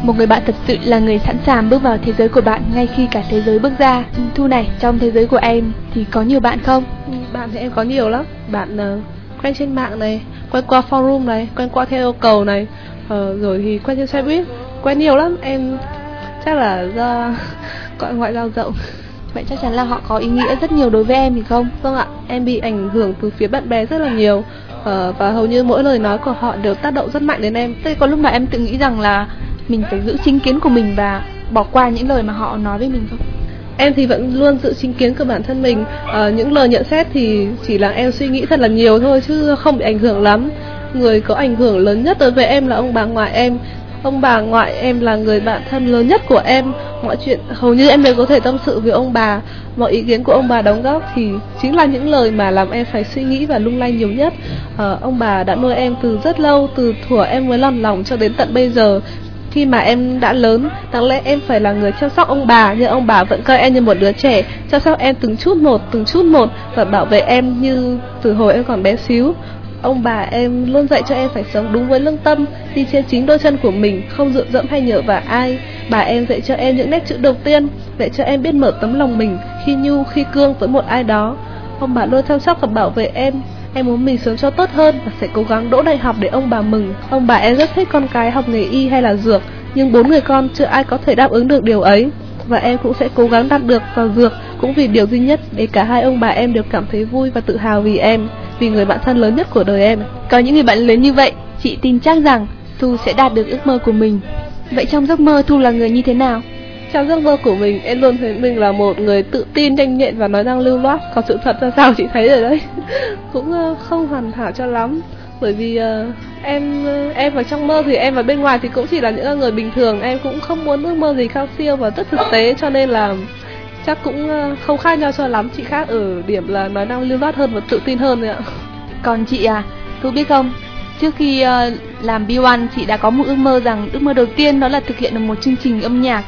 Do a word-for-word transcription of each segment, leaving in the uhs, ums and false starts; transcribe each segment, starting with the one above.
Một người bạn thật sự là người sẵn sàng bước vào thế giới của bạn ngay khi cả thế giới bước ra. Thu này, trong thế giới của em thì có nhiều bạn không? Bạn thì em có nhiều lắm. Bạn uh, quen trên mạng này, quen qua forum này, quen qua theo yêu cầu này, uh, rồi thì quen trên xe buýt, quen nhiều lắm. Em chắc là do gọi ngoại giao rộng. Vậy chắc chắn là họ có ý nghĩa rất nhiều đối với em thì không? Vâng ạ, em bị ảnh hưởng từ phía bạn bè rất là nhiều, uh, và hầu như mỗi lời nói của họ đều tác động rất mạnh đến em. Thế có lúc mà em tự nghĩ rằng là mình phải giữ chính kiến của mình và bỏ qua những lời mà họ nói với mình không? Em thì vẫn luôn giữ chính kiến của bản thân mình. À, những lời nhận xét thì chỉ là em suy nghĩ thật là nhiều thôi chứ không bị ảnh hưởng lắm. Người có ảnh hưởng lớn nhất đối với em là ông bà ngoại em. Ông bà ngoại em là người bạn thân lớn nhất của em. Mọi chuyện hầu như em đều có thể tâm sự với ông bà. Mọi ý kiến của ông bà đóng góp thì chính là những lời mà làm em phải suy nghĩ và lung lay nhiều nhất. À, ông bà đã nuôi em từ rất lâu, từ thuở em mới lọt lòng cho đến tận bây giờ. Khi mà em đã lớn, đáng lẽ em phải là người chăm sóc ông bà, nhưng ông bà vẫn coi em như một đứa trẻ, chăm sóc em từng chút một, từng chút một và bảo vệ em như từ hồi em còn bé xíu. Ông bà em luôn dạy cho em phải sống đúng với lương tâm, đi trên chính đôi chân của mình, không dựa dẫm hay nhờ vào ai. Bà em dạy cho em những nét chữ đầu tiên, dạy cho em biết mở tấm lòng mình khi nhu, khi cương với một ai đó. Ông bà luôn chăm sóc và bảo vệ em. Em muốn mình sớm cho tốt hơn và sẽ cố gắng đỗ đại học để ông bà mừng. Ông bà em rất thích con cái học nghề y hay là dược, nhưng bốn người con chưa ai có thể đáp ứng được điều ấy. Và em cũng sẽ cố gắng đạt được vào dược, cũng vì điều duy nhất để cả hai ông bà em đều cảm thấy vui và tự hào vì em, vì người bạn thân lớn nhất của đời em. Có những người bạn lớn như vậy, chị tin chắc rằng Thu sẽ đạt được ước mơ của mình. Vậy trong giấc mơ Thu là người như thế nào? Trong giấc mơ của mình, em luôn thấy mình là một người tự tin, nhanh nhẹn và nói năng lưu loát. Còn sự thật ra sao chị thấy rồi đấy. Cũng uh, không hoàn hảo cho lắm. Bởi vì uh, em uh, em ở trong mơ thì em ở bên ngoài thì cũng chỉ là những người bình thường. Em cũng không muốn ước mơ gì cao siêu và rất thực tế, cho nên là chắc cũng uh, không khác nhau cho lắm. Chị khác ở điểm là nói năng lưu loát hơn và tự tin hơn rồi ạ. Còn chị à, Thu biết không, trước khi uh, làm bê một chị đã có một ước mơ rằng ước mơ đầu tiên đó là thực hiện được một chương trình âm nhạc.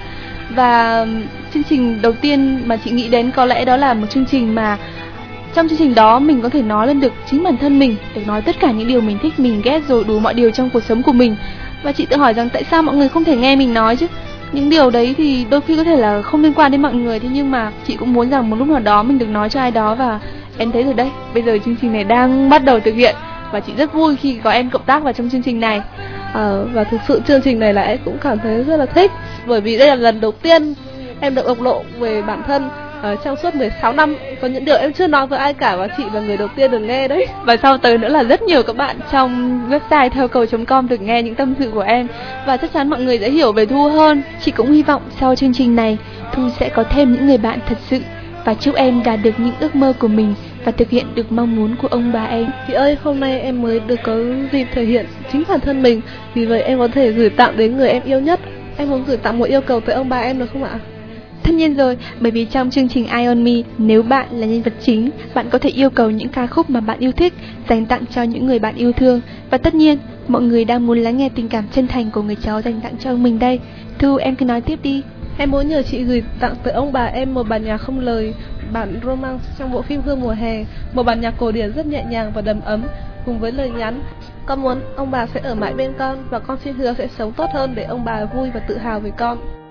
Và chương trình đầu tiên mà chị nghĩ đến có lẽ đó là một chương trình mà trong chương trình đó mình có thể nói lên được chính bản thân mình, được nói tất cả những điều mình thích, mình ghét rồi đủ mọi điều trong cuộc sống của mình. Và chị tự hỏi rằng tại sao mọi người không thể nghe mình nói chứ? Những điều đấy thì đôi khi có thể là không liên quan đến mọi người, thế nhưng mà chị cũng muốn rằng một lúc nào đó mình được nói cho ai đó. Và em thấy rồi đấy, bây giờ chương trình này đang bắt đầu thực hiện và chị rất vui khi có em cộng tác vào trong chương trình này. À, và thực sự chương trình này là em cũng cảm thấy rất là thích, bởi vì đây là lần đầu tiên em được bộc lộ về bản thân. À, trong suốt mười sáu năm có những điều em chưa nói với ai cả và chị là người đầu tiên được nghe đấy. Và sau tới nữa là rất nhiều các bạn trong website theo cầu chấm com được nghe những tâm sự của em, và chắc chắn mọi người sẽ hiểu về Thu hơn. Chị cũng hy vọng sau chương trình này Thu sẽ có thêm những người bạn thật sự, và chúc em đạt được những ước mơ của mình và thực hiện được mong muốn của ông bà em. Chị ơi, hôm nay em mới được có dịp thể hiện chính bản thân mình, vì vậy em có thể gửi tặng đến người em yêu nhất. Em muốn gửi tặng một yêu cầu tới ông bà em được không ạ? Tất nhiên rồi, bởi vì trong chương trình Eye on Me, nếu bạn là nhân vật chính, bạn có thể yêu cầu những ca khúc mà bạn yêu thích dành tặng cho những người bạn yêu thương. Và tất nhiên, mọi người đang muốn lắng nghe tình cảm chân thành của người cháu dành tặng cho ông mình đây. Thu, em cứ nói tiếp đi. Em muốn nhờ chị gửi tặng tới ông bà em một bản nhạc không lời, bản romance trong bộ phim Hương mùa hè, một bản nhạc cổ điển rất nhẹ nhàng và đầm ấm, cùng với lời nhắn: con muốn ông bà sẽ ở mãi bên con, và con xin hứa sẽ sống tốt hơn để ông bà vui và tự hào về con.